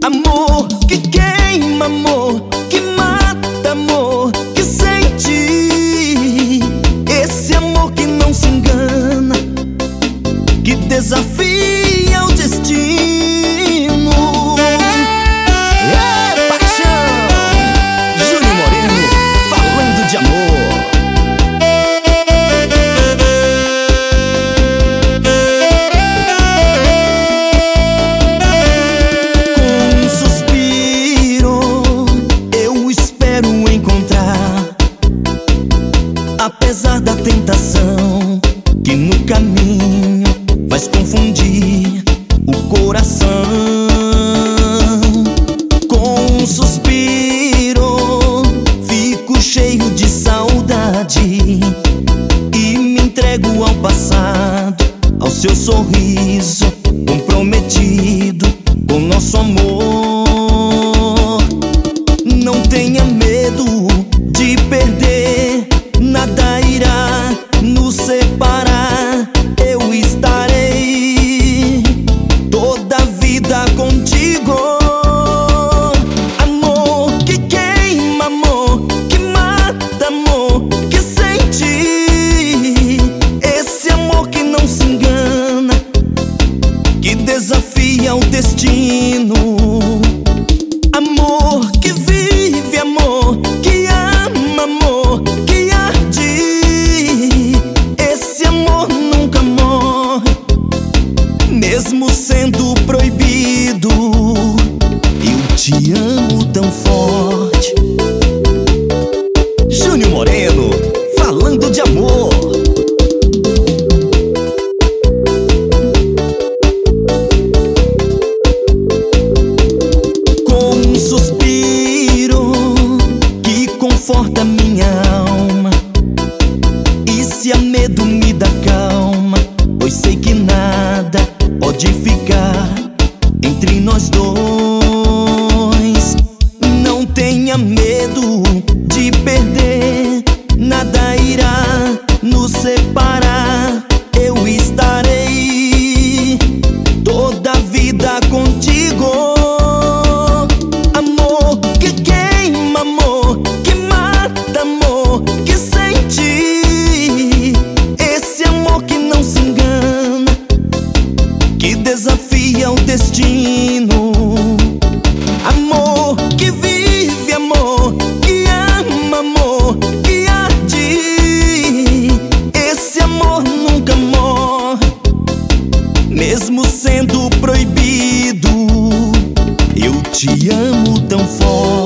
Amor que queima, amor que mata, amor que sente. Esse amor que não se engana, que desafia o destino. É paixão! Júnior Moreno falando de amor. Apesar da tentação que no caminho faz confundir o coração, com um suspiro fico cheio de saudade e me entrego ao passado, ao seu sorriso comprometido com nosso amor. Não tenha medo de perder, nada irá nos separar. Eu estarei toda a vida contigo. Amor que queima, amor que mata, amor que sente. Esse amor que não se engana, que desafia o destino. Amor que vive, amor que ama, amor que nunca morre, mesmo sendo proibido. Eu te amo tão forte. Júnior Moreno falando de amor. Com um suspiro que conforta minha alma, e se há medo me dá calma, pois sei que nada pode ficar entre nós dois. Não tenha medo de perder, nada irá nos separar. Eu estarei toda a vida contigo. Amor que queima, amor que mata, amor que sente. Esse amor que não se engana, que desafia o destino. Amor que vive, amor que ama, amor que arde. Esse amor nunca morre, mesmo sendo proibido. Eu te amo tão forte.